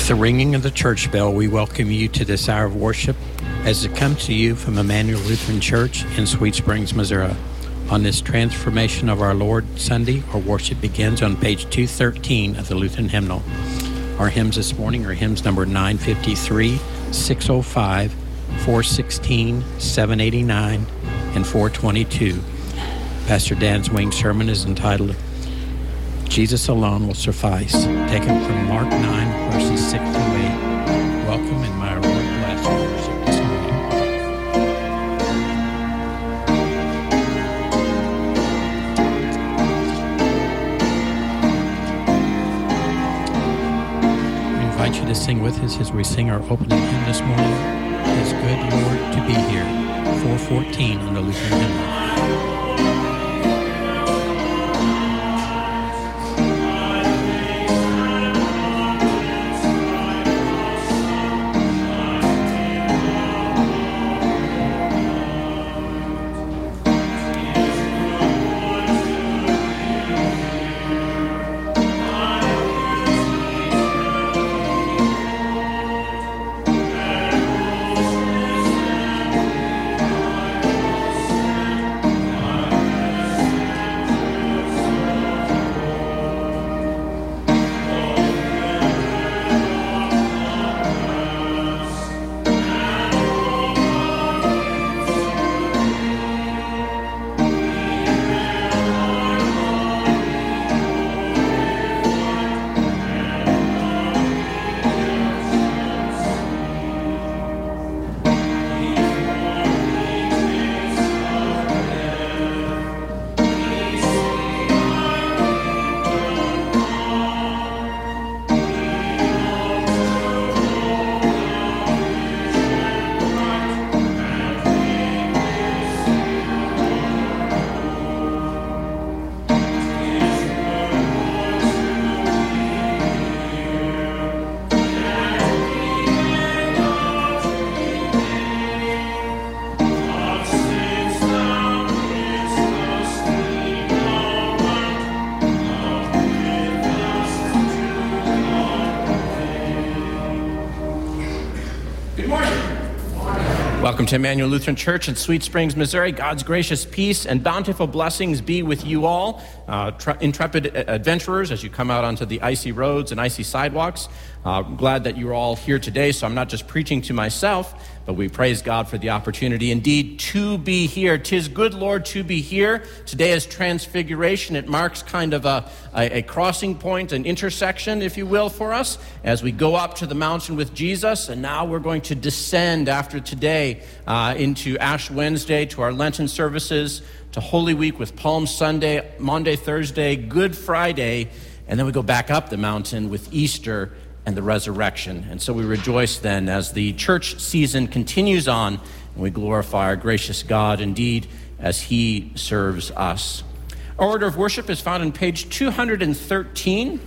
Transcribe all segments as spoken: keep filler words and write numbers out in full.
the ringing of the church bell, we welcome you to this hour of worship as it comes to you from Emmanuel Lutheran Church in Sweet Springs, Missouri. On this Transformation of Our Lord Sunday, our worship begins on page two thirteen of the Lutheran Hymnal. Our hymns this morning are hymns number nine fifty-three, six oh five, four sixteen, seven eighty-nine, and four twenty-two. Pastor Dan Zwing's sermon is entitled, Jesus Alone Will Suffice, taken from Mark nine, verses six to eight. Welcome, and my Lord bless our worship this morning. We invite you to sing with us as we sing our opening hymn this morning. It's good, Lord, to be here. four fourteen in the Lutheran Hymnal. Welcome to Emmanuel Lutheran Church in Sweet Springs, Missouri. God's gracious peace and bountiful blessings be with you all, uh, tre- intrepid adventurers, as you come out onto the icy roads and icy sidewalks. Uh, I'm glad that you're all here today, so I'm not just preaching to myself, but we praise God for the opportunity indeed to be here. 'Tis good, Lord, to be here. Today is Transfiguration. It marks kind of a, a, a crossing point, an intersection, if you will, for us, as we go up to the mountain with Jesus, and now we're going to descend after today uh, into Ash Wednesday, to our Lenten services, to Holy Week with Palm Sunday, Maundy, Thursday, Good Friday, and then we go back up the mountain with Easter and the resurrection. And so we rejoice then as the church season continues on, and we glorify our gracious God indeed as he serves us. Our order of worship is found on page two thirteen.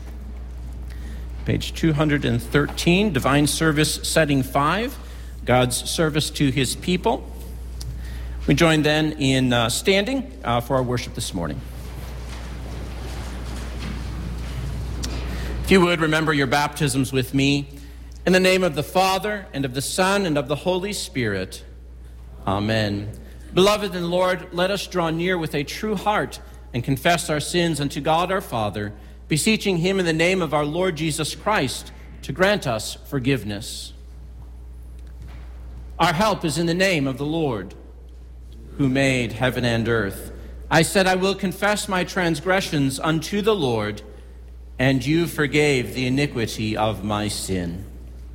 Page two thirteen, Divine Service Setting five, God's service to his people. We join then in uh, standing uh, for our worship this morning. If you would, remember your baptisms with me. In the name of the Father, and of the Son, and of the Holy Spirit. Amen. Beloved in the Lord, let us draw near with a true heart and confess our sins unto God our Father, beseeching him in the name of our Lord Jesus Christ to grant us forgiveness. Our help is in the name of the Lord, who made heaven and earth. I said, I will confess my transgressions unto the Lord, and you forgave the iniquity of my sin.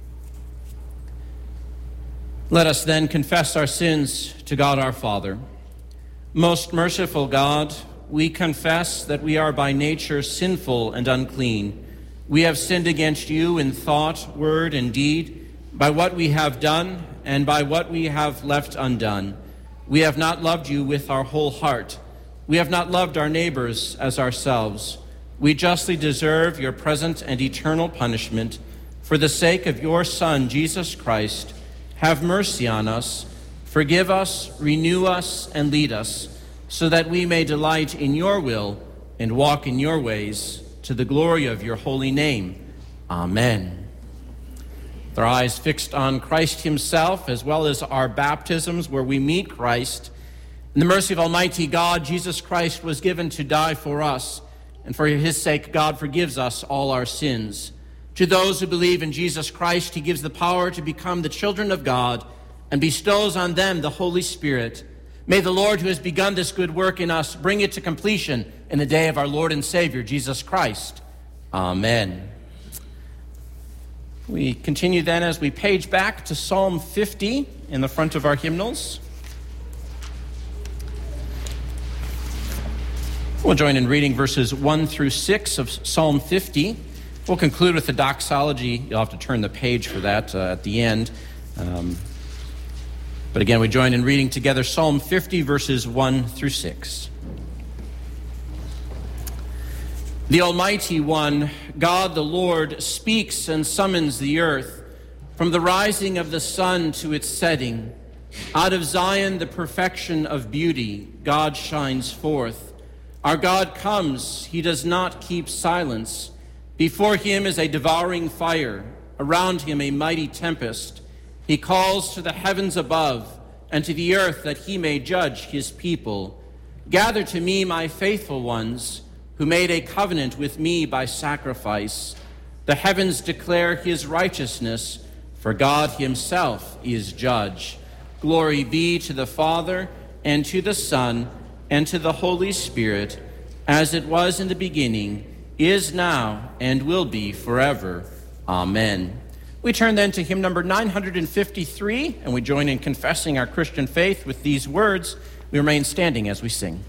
Let us then confess our sins to God our Father. Most merciful God, we confess that we are by nature sinful and unclean. We have sinned against you in thought, word, and deed, by what we have done and by what we have left undone. We have not loved you with our whole heart. We have not loved our neighbors as ourselves. We justly deserve your present and eternal punishment. For the sake of your Son, Jesus Christ, have mercy on us, forgive us, renew us, and lead us, so that we may delight in your will and walk in your ways, to the glory of your holy name. Amen. with our eyes fixed on Christ himself, as well as our baptisms where we meet Christ. In the mercy of Almighty God, Jesus Christ was given to die for us, and for his sake, God forgives us all our sins. To those who believe in Jesus Christ, he gives the power to become the children of God and bestows on them the Holy Spirit. May the Lord, who has begun this good work in us, bring it to completion in the day of our Lord and Savior, Jesus Christ. Amen. We continue then as we page back to Psalm fifty in the front of our hymnals. We'll join in reading verses one through six of Psalm fifty. We'll conclude with the doxology. You'll have to turn the page for that uh, at the end. Um, but again, we join in reading together Psalm fifty, verses one through six. The Almighty One, God the Lord, speaks and summons the earth. From the rising of the sun to its setting, out of Zion the perfection of beauty, God shines forth. Our God comes, he does not keep silence. Before him is a devouring fire, around him a mighty tempest. He calls to the heavens above and to the earth that he may judge his people. Gather to me, my faithful ones, who made a covenant with me by sacrifice. The heavens declare his righteousness, for God himself is judge. Glory be to the Father, and to the Son, and to the Holy Spirit, as it was in the beginning, is now, and will be forever. Amen. We turn then to hymn number nine hundred fifty-three, and we join in confessing our Christian faith with these words. We remain standing as we sing.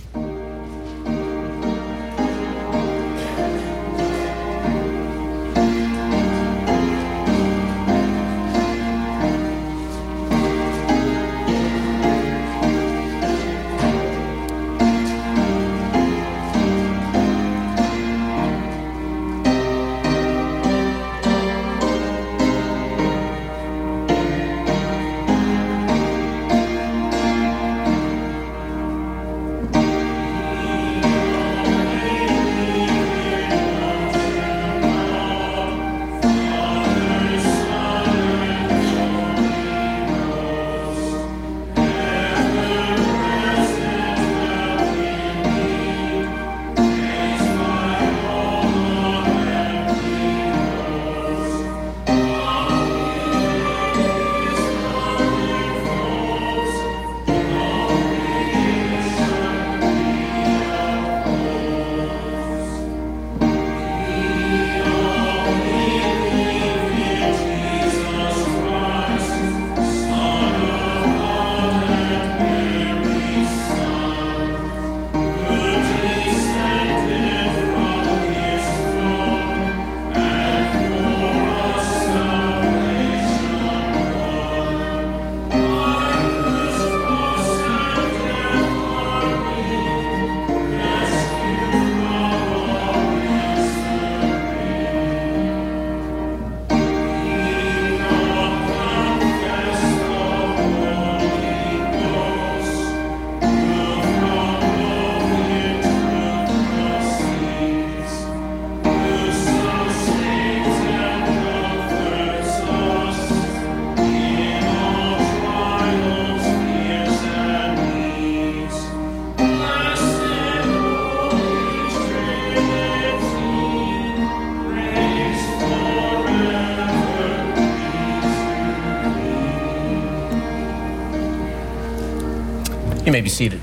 You may be seated.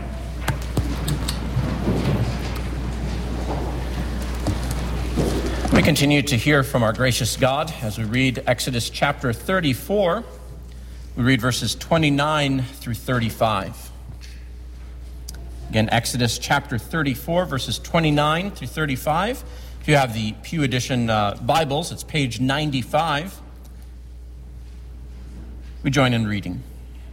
We continue to hear from our gracious God as we read Exodus chapter thirty-four. We read verses twenty-nine through thirty-five. Again, Exodus chapter thirty-four, verses twenty-nine through thirty-five. If you have the Pew Edition uh, Bibles, it's page ninety-five. We join in reading.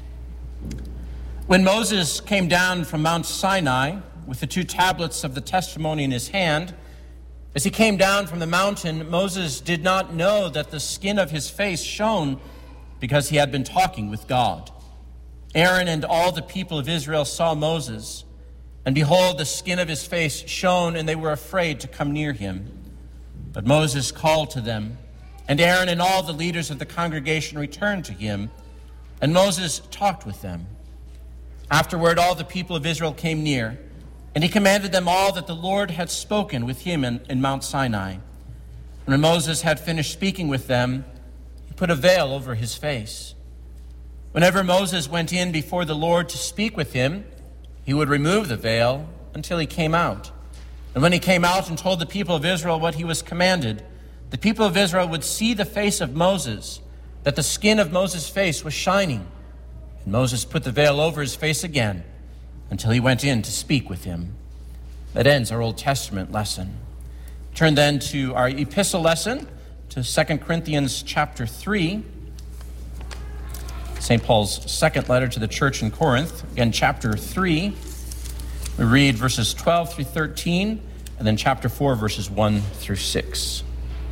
When Moses came down from Mount Sinai with the two tablets of the testimony in his hand, as he came down from the mountain, Moses did not know that the skin of his face shone because he had been talking with God. Aaron and all the people of Israel saw Moses, and behold, the skin of his face shone, and they were afraid to come near him. But Moses called to them, And Aaron and all the leaders of the congregation returned to him, and Moses talked with them. Afterward, all the people of Israel came near, and he commanded them all that the Lord had spoken with him in, in Mount Sinai. And when Moses had finished speaking with them, he put a veil over his face. Whenever Moses went in before the Lord to speak with him, he would remove the veil until he came out. And when he came out and told the people of Israel what he was commanded, the people of Israel would see the face of Moses, that the skin of Moses' face was shining. And Moses put the veil over his face again until he went in to speak with him. That ends our Old Testament lesson. Turn then to our epistle lesson, to Second Corinthians chapter three. Saint Paul's second letter to the church in Corinth. Again, chapter three. We read verses twelve through thirteen, and then chapter four, verses one through six.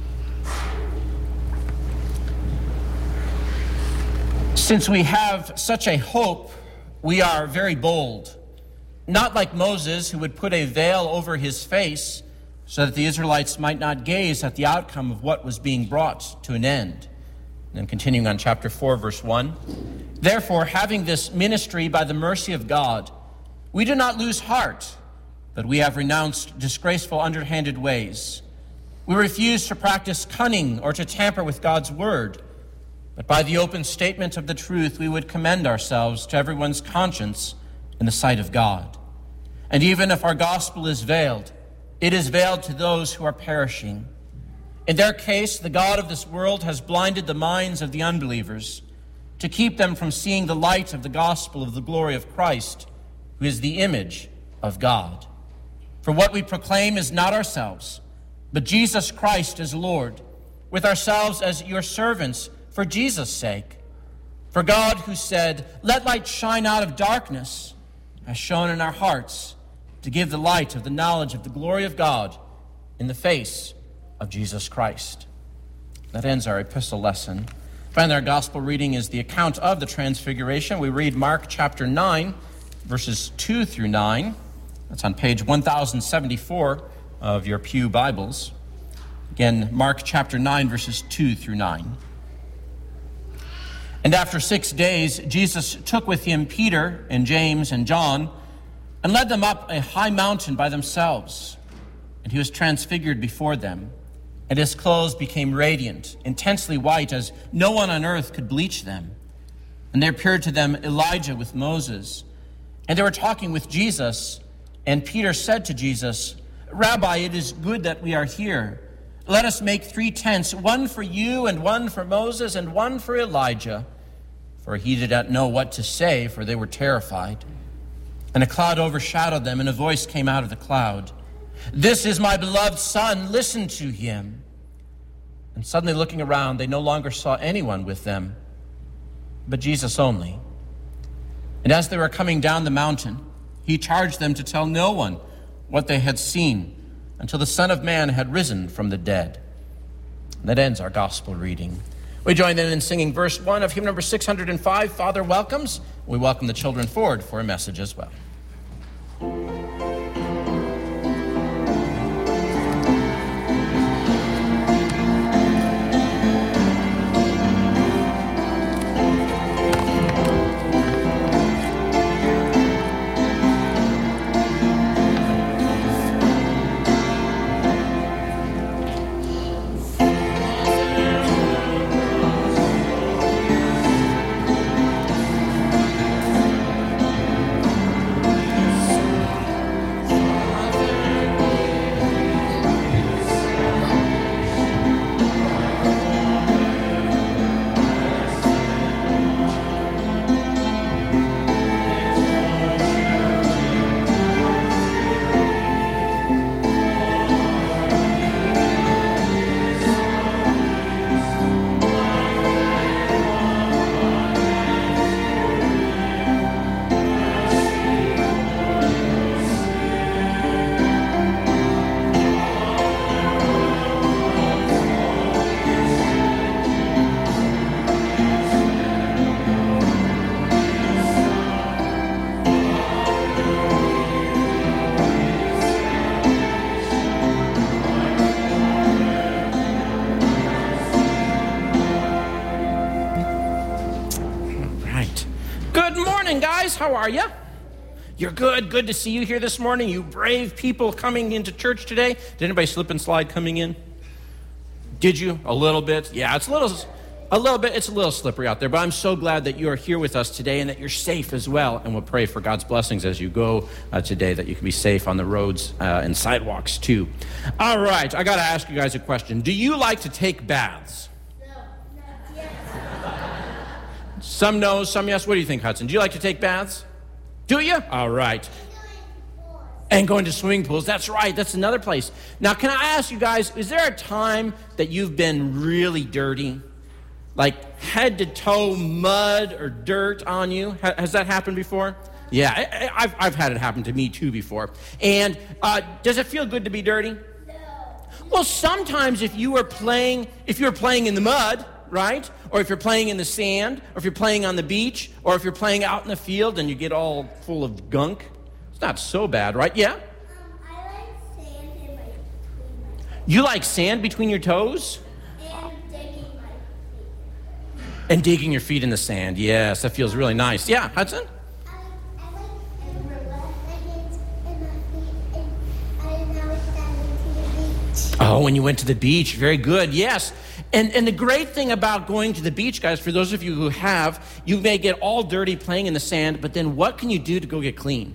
Since we have such a hope, we are very bold. Not like Moses, who would put a veil over his face so that the Israelites might not gaze at the outcome of what was being brought to an end. And then continuing on chapter four, verse one. Therefore, having this ministry by the mercy of God, we do not lose heart, but we have renounced disgraceful, underhanded ways. We refuse to practice cunning or to tamper with God's word. But by the open statement of the truth, we would commend ourselves to everyone's conscience in the sight of God. And even if our gospel is veiled, it is veiled to those who are perishing. In their case, the God of this world has blinded the minds of the unbelievers to keep them from seeing the light of the gospel of the glory of Christ, who is the image of God. For what we proclaim is not ourselves, but Jesus Christ as Lord, with ourselves as your servants for Jesus' sake. For God, who said, "Let light shine out of darkness," has shone in our hearts to give the light of the knowledge of the glory of God in the face of Jesus Christ. That ends our epistle lesson. Finally, our gospel reading is the account of the Transfiguration. We read Mark chapter nine, verses two through nine. That's on page one thousand seventy-four of your Pew Bibles. Again, Mark chapter nine, verses two through nine. And after six days, Jesus took with him Peter and James and John and led them up a high mountain by themselves. And he was transfigured before them, and his clothes became radiant, intensely white, as no one on earth could bleach them. And there appeared to them Elijah with Moses. And they were talking with Jesus, and Peter said to Jesus, "Rabbi, it is good that we are here. Let us make three tents, one for you and one for Moses and one for Elijah." For he did not know what to say, for they were terrified. And a cloud overshadowed them, and a voice came out of the cloud. "This is my beloved Son, listen to him." And suddenly looking around, they no longer saw anyone with them, but Jesus only. And as they were coming down the mountain, he charged them to tell no one what they had seen until the Son of Man had risen from the dead. And that ends our gospel reading. We join then in singing verse one of hymn number six hundred five, Father Welcomes. We welcome the children forward for a message as well. morning, guys. How are you? You're good. Good to see you here this morning. You brave people coming into church today. Did anybody slip and slide coming in? Did you? A little bit? Yeah, it's a little, a little bit. It's a little slippery out there, but I'm so glad that you are here with us today and that you're safe as well. And we'll pray for God's blessings as you go uh, today, that you can be safe on the roads uh, and sidewalks too. All right, I got to ask you guys a question. Do you like to take baths? No. No. Yes. Some no, some yes. What do you think, Hudson? Do you like to take baths? Do you? All right. And going to swimming pools. That's right. That's another place. Now, can I ask you guys, is there a time that you've been really dirty? Like head to toe mud or dirt on you? Has that happened before? Yeah, I, I've, I've had it happen to me too before. And uh, does it feel good to be dirty? No. Well, sometimes if you were playing, if you were playing in the mud, right? Or if you're playing in the sand, or if you're playing on the beach, or if you're playing out in the field and you get all full of gunk, it's not so bad, right? Yeah? Um, I like sand in my between my toes. You like sand between your toes? And digging my feet. And digging your feet in the sand. Yes, that feels really nice. Yeah, Hudson? I, I like and relax my hands and my feet, and I now it's down to the beach. Oh, when you went to the beach. Very good. Yes. And and the great thing about going to the beach, guys, for those of you who have, you may get all dirty playing in the sand, but then what can you do to go get clean?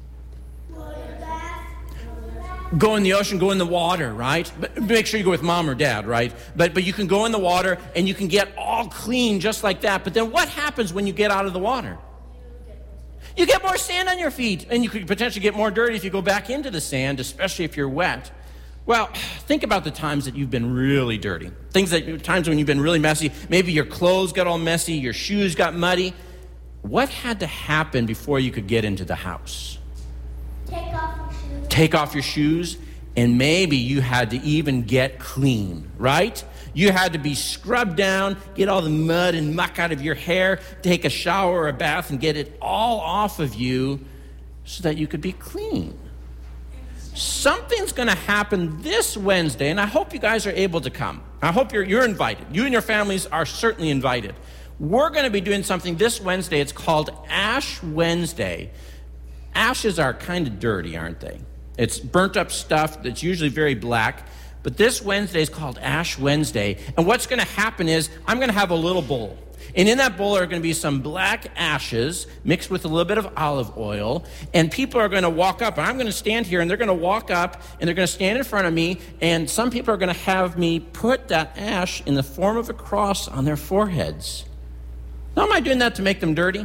Go in the ocean, go in the water, right? But make sure you go with mom or dad, right? But but you can go in the water and you can get all clean just like that. But then what happens when you get out of the water? You get more sand on your feet, and you could potentially get more dirty if you go back into the sand, especially if you're wet. Well, think about the times that you've been really dirty. Things that times when you've been really messy. Maybe your clothes got all messy, your shoes got muddy. What had to happen before you could get into the house? Take off your shoes. Take off your shoes, and maybe you had to even get clean, right? You had to be scrubbed down, get all the mud and muck out of your hair, take a shower or a bath, and get it all off of you so that you could be clean. Something's going to happen this Wednesday, and I hope you guys are able to come. I hope you're, you're invited. You and your families are certainly invited. We're going to be doing something this Wednesday. It's called Ash Wednesday. Ashes are kind of dirty, aren't they? It's burnt up stuff that's usually very black. But this Wednesday is called Ash Wednesday. And what's going to happen is I'm going to have a little bowl. And in that bowl are going to be some black ashes mixed with a little bit of olive oil. And people are going to walk up. And I'm going to stand here, and they're going to walk up, and they're going to stand in front of me. And some people are going to have me put that ash in the form of a cross on their foreheads. Now, am I doing that to make them dirty?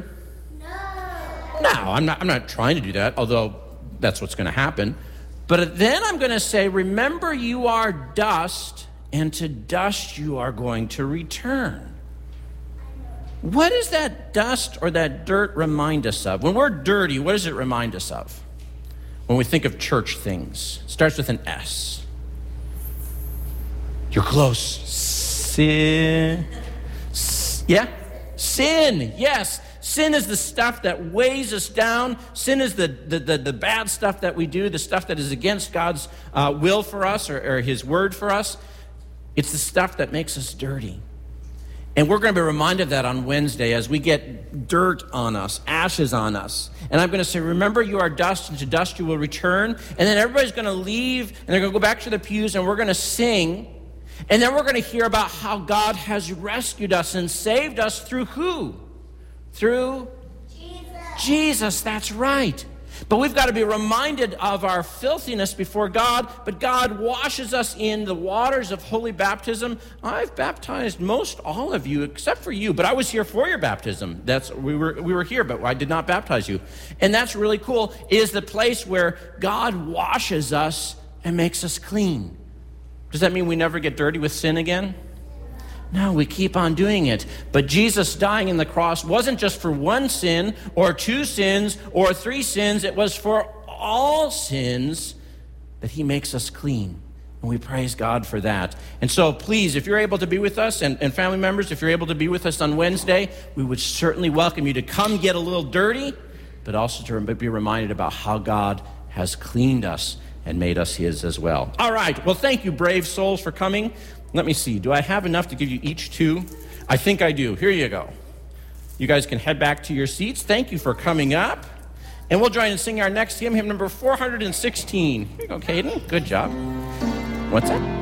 No, I'm not, I'm not trying to do that, although that's what's going to happen. But then I'm going to say, remember, you are dust, and to dust you are going to return. What does that dust or that dirt remind us of? When we're dirty, what does it remind us of? When we think of church things, it starts with an S. You're close. Sin. Yeah? Sin, yes. Sin is the stuff that weighs us down. Sin is the, the, the, the bad stuff that we do, the stuff that is against God's uh, will for us or, or his word for us. It's the stuff that makes us dirty. And we're going to be reminded of that on Wednesday as we get dirt on us, ashes on us. And I'm going to say, remember, you are dust, and to dust you will return. And then everybody's going to leave, and they're going to go back to the pews, and we're going to sing. And then we're going to hear about how God has rescued us and saved us through who? Through Jesus. Jesus, that's right. But we've got to be reminded of our filthiness before God, but God washes us in the waters of holy baptism. I've baptized most all of you except for you, but I was here for your baptism. That's we were we were here, but I did not baptize you. And that's really cool. It is the place where God washes us and makes us clean. Does that mean we never get dirty with sin again? No, we keep on doing it. But Jesus dying on the cross wasn't just for one sin or two sins or three sins. It was for all sins that he makes us clean. And we praise God for that. And so please, if you're able to be with us, and, and family members, if you're able to be with us on Wednesday, we would certainly welcome you to come get a little dirty, but also to be reminded about how God has cleaned us and made us his as well. All right. Well, thank you, brave souls, for coming. Let me see. Do I have enough to give you each two? I think I do. Here you go. You guys can head back to your seats. Thank you for coming up. And we'll join and sing our next hymn, hymn number four hundred sixteen. Here you go, Caden. Good job. What's that?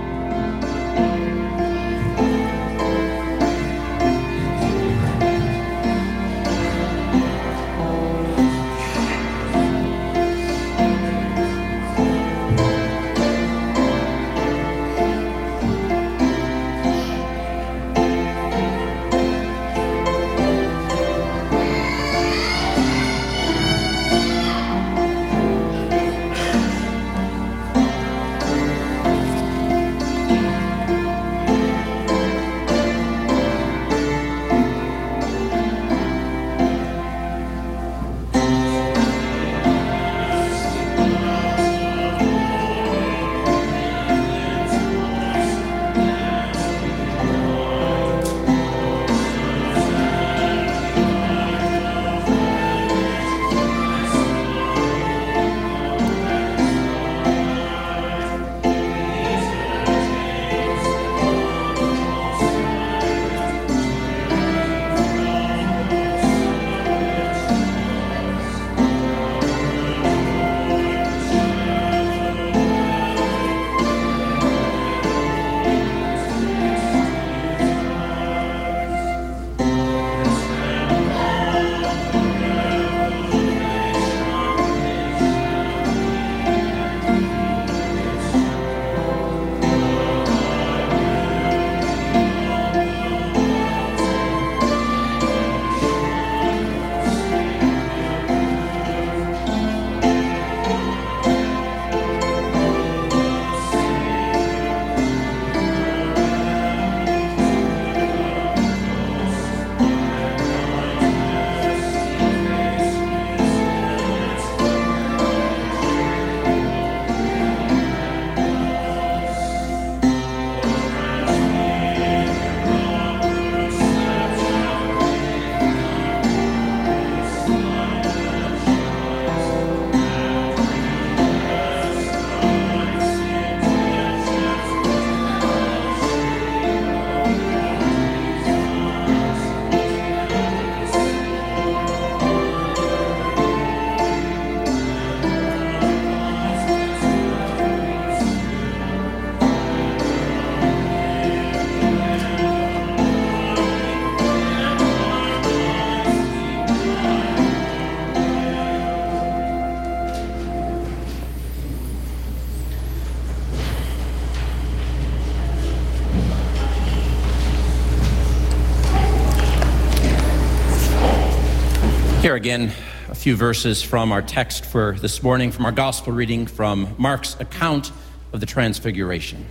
Here again, a few verses from our text for this morning, from our gospel reading from Mark's account of the Transfiguration.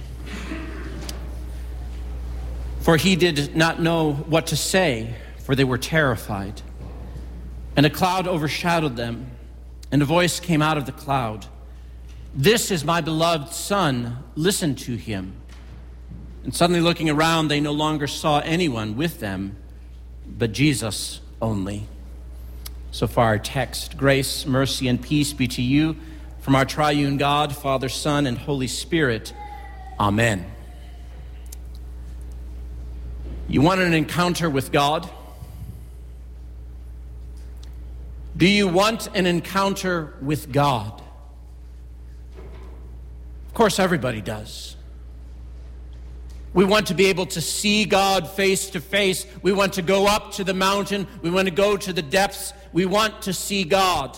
For he did not know what to say, for they were terrified. And a cloud overshadowed them, and a voice came out of the cloud. This is my beloved Son, listen to him. And suddenly looking around, they no longer saw anyone with them, but Jesus only. So far our text. Grace, mercy, and peace be to you from our triune God, Father, Son, and Holy Spirit. Amen. You want an encounter with God? Do you want an encounter with God? Of course, everybody does. We want to be able to see God face to face. We want to go up to the mountain. We want to go to the depths. We want to see God.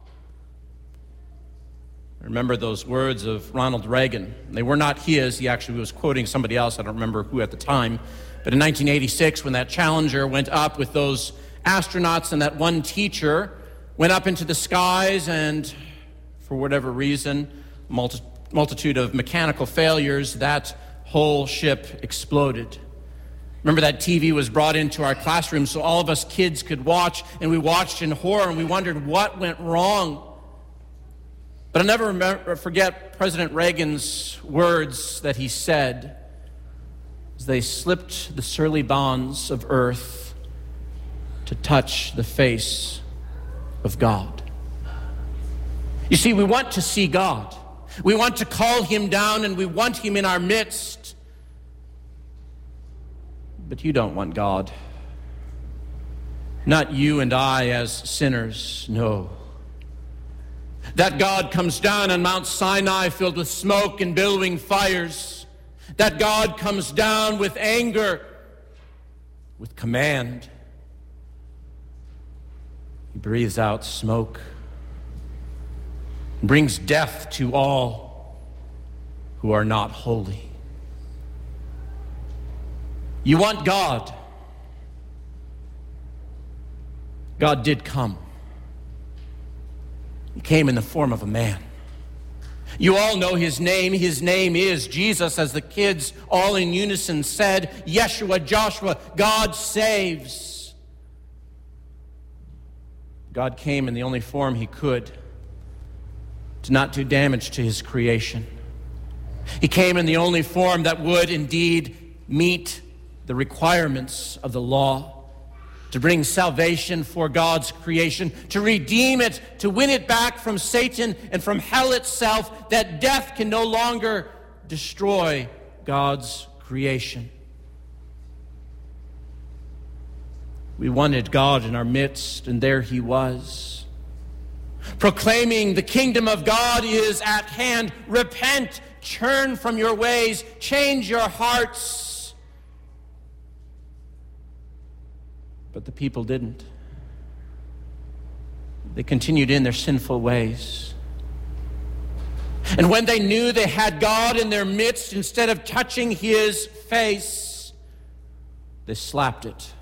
I remember those words of Ronald Reagan. They were not his. He actually was quoting somebody else. I don't remember who at the time. But in nineteen eighty-six, when that Challenger went up with those astronauts and that one teacher went up into the skies, and for whatever reason, multi- multitude of mechanical failures, that whole ship exploded. Remember, that T V was brought into our classroom so all of us kids could watch, and we watched in horror, and we wondered what went wrong. But I'll never remember, forget President Reagan's words that he said as they slipped the surly bonds of earth to touch the face of God. You see, we want to see God. We want to call him down, and we want him in our midst. But you don't want God. Not you and I as sinners, no. That God comes down on Mount Sinai filled with smoke and billowing fires. That God comes down with anger, with command. He breathes out smoke, brings death to all who are not holy. You want God? God did come. He came in the form of a man. You all know his name. His name is Jesus, as the kids all in unison said, Yeshua, Joshua, God saves. God came in the only form he could to not do damage to his creation. He came in the only form that would indeed meet the requirements of the law, to bring salvation for God's creation, to redeem it, to win it back from Satan and from hell itself, that death can no longer destroy God's creation. We wanted God in our midst, and there he was, proclaiming the kingdom of God is at hand. Repent, turn from your ways, change your hearts. But the people didn't. They continued in their sinful ways. And when they knew they had God in their midst, instead of touching his face, they slapped it.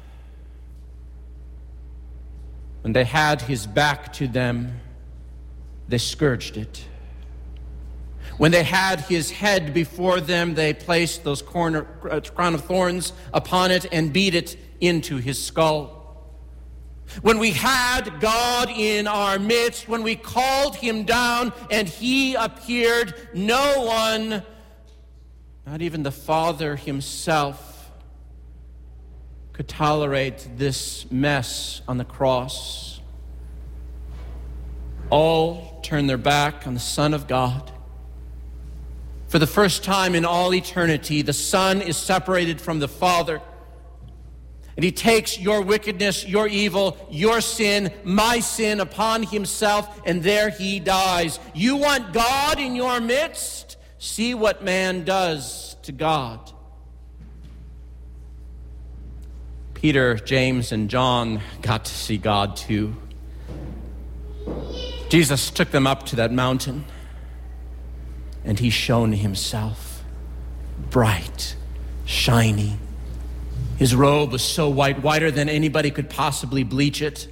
When they had his back to them, they scourged it. When they had his head before them, they placed those corner, uh, crown of thorns upon it and beat it into his skull. When we had God in our midst, when we called him down and he appeared, no one, not even the Father himself, could tolerate this mess on the cross. All turned their back on the Son of God. For the first time in all eternity, the Son is separated from the Father. And he takes your wickedness, your evil, your sin, my sin upon himself, and there he dies. You want God in your midst? See what man does to God. Peter, James, and John got to see God too. Jesus took them up to that mountain, and he shone himself bright, shiny. His robe was so white, whiter than anybody could possibly bleach it.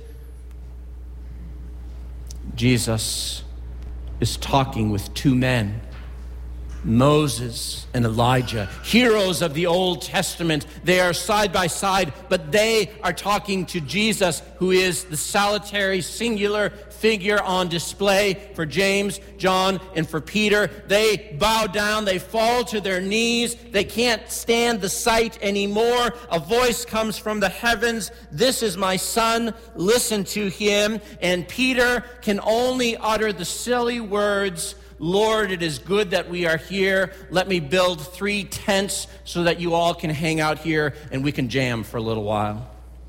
Jesus is talking with two men, Moses and Elijah, heroes of the Old Testament. They are side by side, but they are talking to Jesus, who is the solitary, singular figure on display for James, John, and for Peter. They bow down, they fall to their knees, they can't stand the sight anymore. A voice comes from the heavens, "This is my son, listen to him." And Peter can only utter the silly words, "Lord, it is good that we are here. Let me build three tents so that you all can hang out here and we can jam for a little while."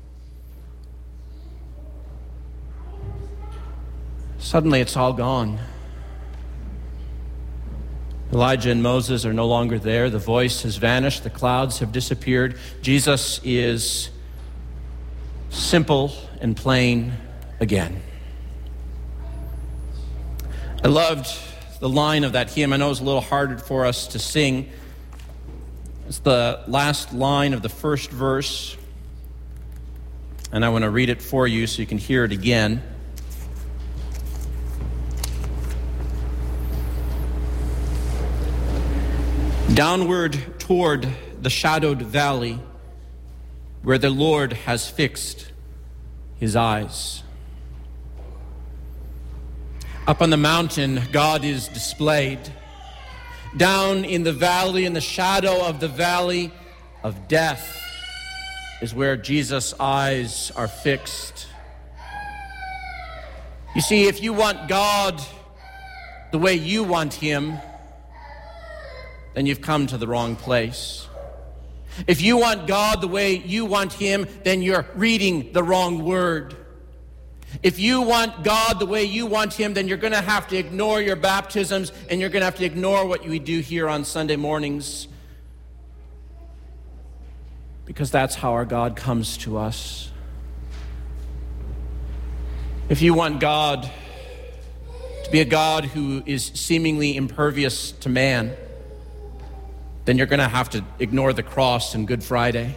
Suddenly, it's all gone. Elijah and Moses are no longer there. The voice has vanished. The clouds have disappeared. Jesus is simple and plain again. I loved the line of that hymn. I know it's a little harder for us to sing. It's the last line of the first verse, and I want to read it for you so you can hear it again. Downward toward the shadowed valley where the Lord has fixed his eyes. Up on the mountain, God is displayed. Down in the valley, in the shadow of the valley of death, is where Jesus' eyes are fixed. You see, if you want God the way you want him, then you've come to the wrong place. If you want God the way you want him, then you're reading the wrong word. If you want God the way you want him, then you're going to have to ignore your baptisms, and you're going to have to ignore what we do here on Sunday mornings. Because that's how our God comes to us. If you want God to be a God who is seemingly impervious to man, then you're going to have to ignore the cross and Good Friday.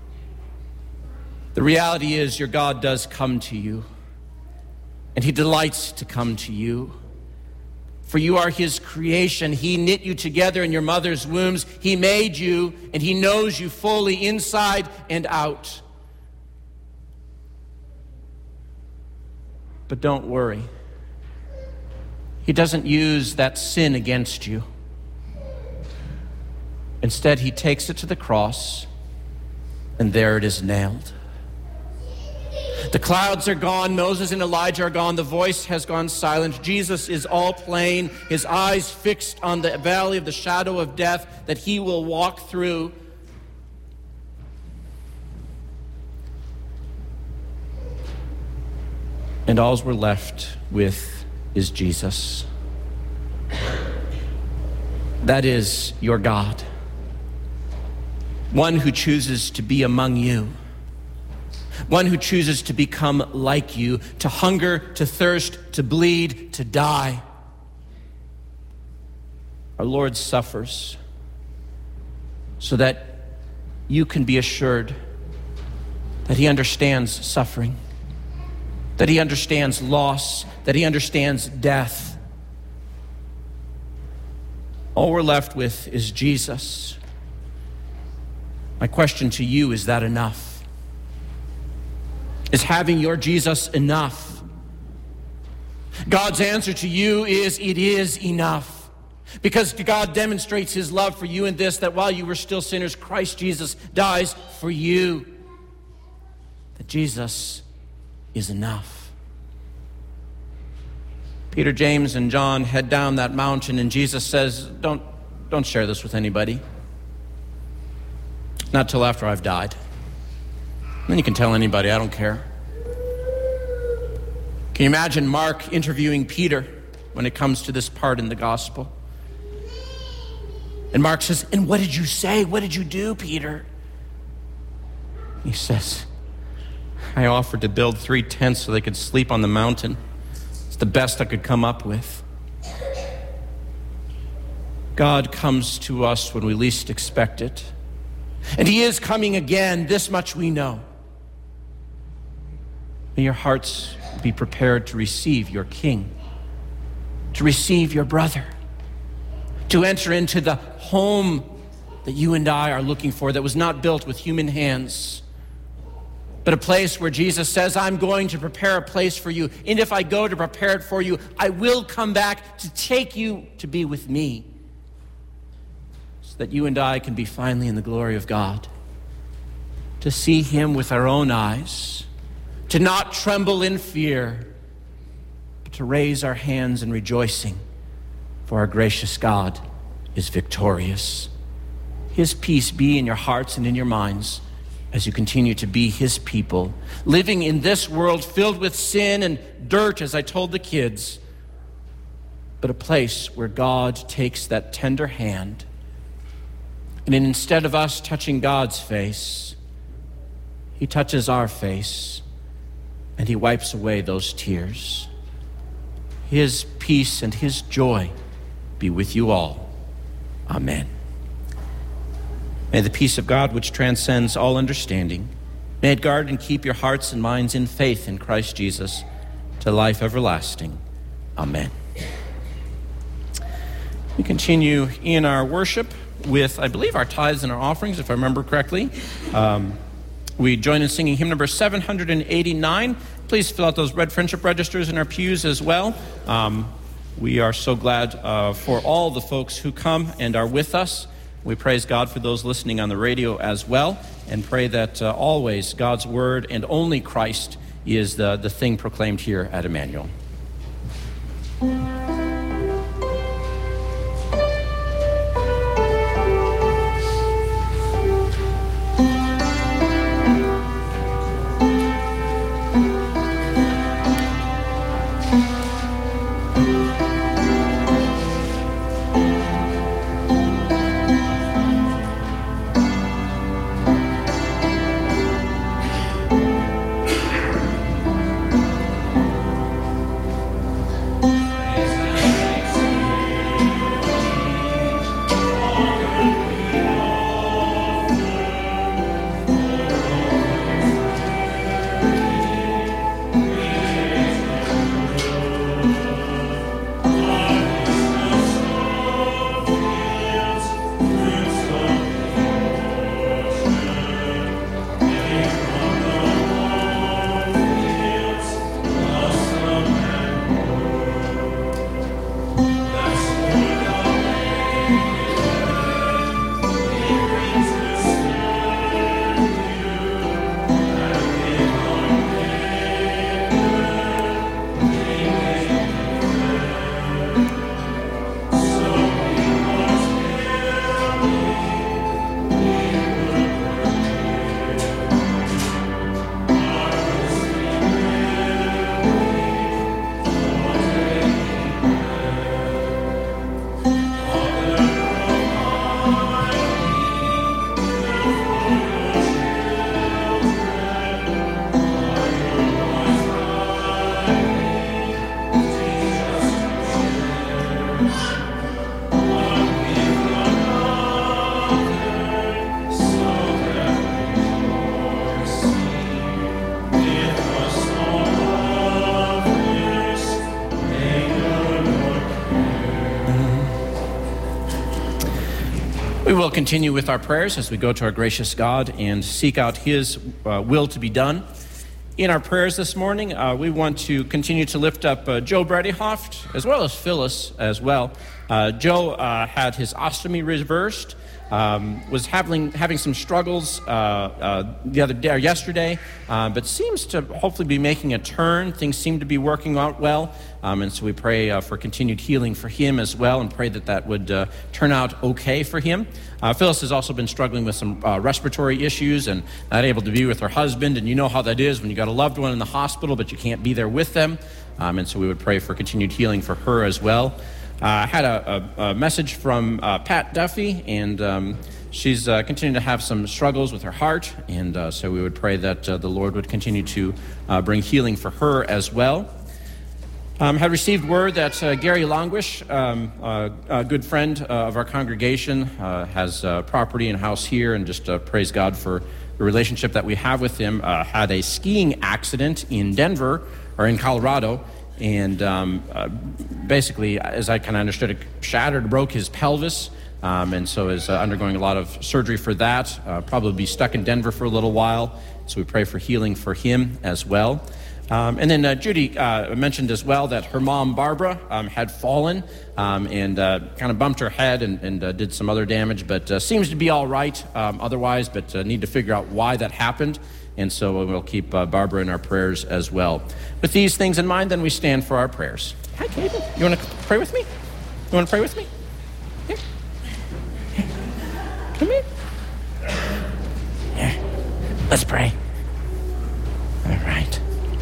The reality is your God does come to you, and he delights to come to you. For you are his creation. He knit you together in your mother's wombs. He made you, and he knows you fully inside and out. But don't worry. He doesn't use that sin against you. Instead, he takes it to the cross, and there it is nailed. The clouds are gone. Moses and Elijah are gone. The voice has gone silent. Jesus is all plain, his eyes fixed on the valley of the shadow of death that he will walk through. And all we're left with is Jesus. That is your God. One who chooses to be among you. One who chooses to become like you, to hunger, to thirst, to bleed, to die. Our Lord suffers so that you can be assured that he understands suffering, that he understands loss, that he understands death. All we're left with is Jesus. My question to you, is that enough? Is having your Jesus enough? God's answer to you is, it is enough. Because God demonstrates his love for you in this, that while you were still sinners, Christ Jesus dies for you. That Jesus is enough. Peter, James, and John head down that mountain, and Jesus says, don't, don't share this with anybody. Not till after I've died. Then you can tell anybody, I don't care. Can you imagine Mark interviewing Peter when it comes to this part in the gospel? And Mark says, and what did you say? What did you do, Peter? He says, I offered to build three tents so they could sleep on the mountain. It's the best I could come up with. God comes to us when we least expect it. And he is coming again, this much we know. May your hearts be prepared to receive your King, to receive your brother, to enter into the home that you and I are looking for, that was not built with human hands, but a place where Jesus says, I'm going to prepare a place for you. And if I go to prepare it for you, I will come back to take you to be with me, that you and I can be finally in the glory of God, to see him with our own eyes, to not tremble in fear, but to raise our hands in rejoicing, for our gracious God is victorious. His peace be in your hearts and in your minds as you continue to be his people, living in this world filled with sin and dirt, as I told the kids, but a place where God takes that tender hand, and instead of us touching God's face, he touches our face, and he wipes away those tears. His peace and his joy be with you all. Amen. May the peace of God, which transcends all understanding, may it guard and keep your hearts and minds in faith in Christ Jesus to life everlasting. Amen. We continue in our worship with, I believe, our tithes and our offerings, if I remember correctly. Um, we join in singing hymn number seven hundred eighty-nine. Please fill out those red friendship registers in our pews as well. Um, we are so glad uh, for all the folks who come and are with us. We praise God for those listening on the radio as well, and pray that uh, always God's word and only Christ is the, the thing proclaimed here at Emmanuel. We will continue with our prayers as we go to our gracious God and seek out His uh, will to be done. In our prayers this morning, uh, we want to continue to lift up uh, Joe Bradyhoft, as well as Phyllis as well. Uh, Joe uh, had his ostomy reversed, um, was having having some struggles uh, uh, the other day or yesterday, uh, but seems to hopefully be making a turn. Things seem to be working out well, um, and so we pray uh, for continued healing for him as well, and pray that that would uh, turn out okay for him. Uh, Phyllis has also been struggling with some uh, respiratory issues and not able to be with her husband, and you know how that is when you got a loved one in the hospital, but you can't be there with them, um, and so we would pray for continued healing for her as well. I uh, had a, a, a message from uh, Pat Duffy, and um, she's uh, continuing to have some struggles with her heart, and uh, so we would pray that uh, the Lord would continue to uh, bring healing for her as well. Um, had received word that uh, Gary Longwish, um, uh, a good friend uh, of our congregation, uh, has uh, property and house here, and just uh, praise God for the relationship that we have with him, uh, had a skiing accident in Denver, or in Colorado, and um, uh, basically, as I kind of understood it, shattered, broke his pelvis, um, and so is uh, undergoing a lot of surgery for that. Uh, probably be stuck in Denver for a little while, so we pray for healing for him as well. Um, and then uh, Judy uh, mentioned as well that her mom, Barbara, um, had fallen um, and uh, kind of bumped her head and, and uh, did some other damage, but uh, seems to be all right um, otherwise, but uh, need to figure out why that happened. And so we'll keep uh, Barbara in our prayers as well. With these things in mind, then we stand for our prayers. Hi, Katie. You want to pray with me? You want to pray with me? Here. Here. Come here. Here. Let's pray. All right.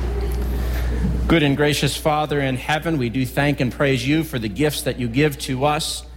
Good and gracious Father in heaven, we do thank and praise you for the gifts that you give to us.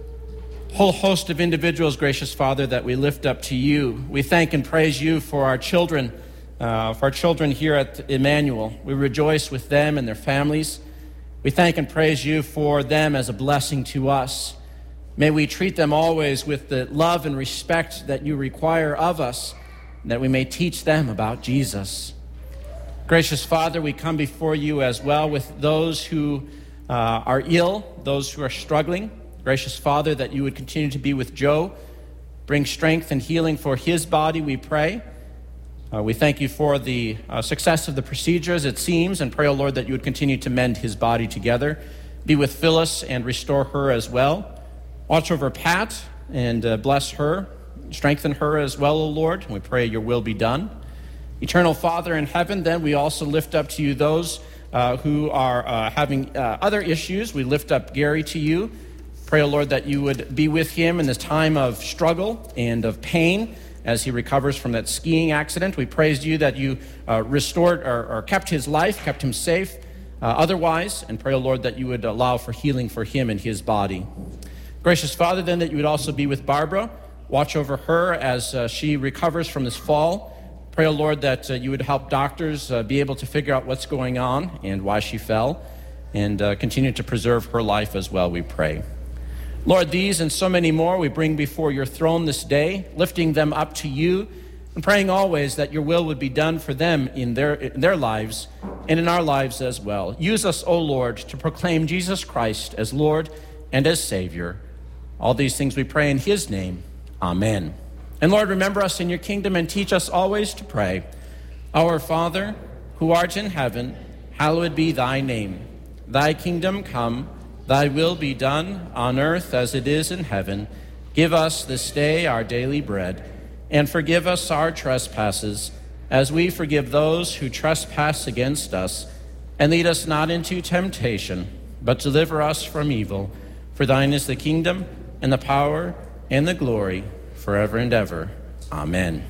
Whole host of individuals, gracious Father, that we lift up to you. We thank and praise you for our children, uh, for our children here at Emmanuel. We rejoice with them and their families. We thank and praise you for them as a blessing to us. May we treat them always with the love and respect that you require of us, that we may teach them about Jesus. Gracious Father, we come before you as well with those who uh, are ill, those who are struggling. Gracious Father, that you would continue to be with Joe, bring strength and healing for his body, we pray. Uh, we thank you for the uh, success of the procedures, it seems, and pray, O Lord, that you would continue to mend his body together. Be with Phyllis and restore her as well. Watch over Pat and uh, bless her. Strengthen her as well, O Lord. We pray your will be done. Eternal Father in heaven, then we also lift up to you those uh, who are uh, having uh, other issues. We lift up Gary to you. Pray, O Lord, that you would be with him in this time of struggle and of pain as he recovers from that skiing accident. We praise you that you uh, restored or, or kept his life, kept him safe uh, otherwise, and pray, O Lord, that you would allow for healing for him and his body. Gracious Father, then, that you would also be with Barbara. Watch over her as uh, she recovers from this fall. Pray, O Lord, that uh, you would help doctors uh, be able to figure out what's going on and why she fell, and uh, continue to preserve her life as well, we pray. Lord, these and so many more we bring before your throne this day, lifting them up to you and praying always that your will would be done for them in their, in their lives and in our lives as well. Use us, O Lord, to proclaim Jesus Christ as Lord and as Savior. All these things we pray in his name. Amen. And Lord, remember us in your kingdom and teach us always to pray. Our Father, who art in heaven, hallowed be thy name. Thy kingdom come. Thy will be done on earth as it is in heaven. Give us this day our daily bread, and forgive us our trespasses, as we forgive those who trespass against us. And lead us not into temptation, but deliver us from evil. For thine is the kingdom, and the power, and the glory, forever and ever. Amen.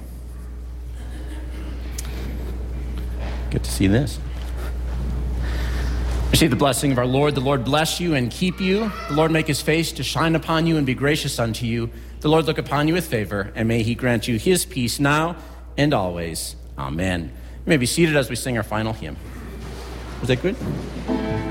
Good to see this. Receive the blessing of our Lord. The Lord bless you and keep you. The Lord make his face to shine upon you and be gracious unto you. The Lord look upon you with favor, and may he grant you his peace now and always. Amen. You may be seated as we sing our final hymn. Was that good?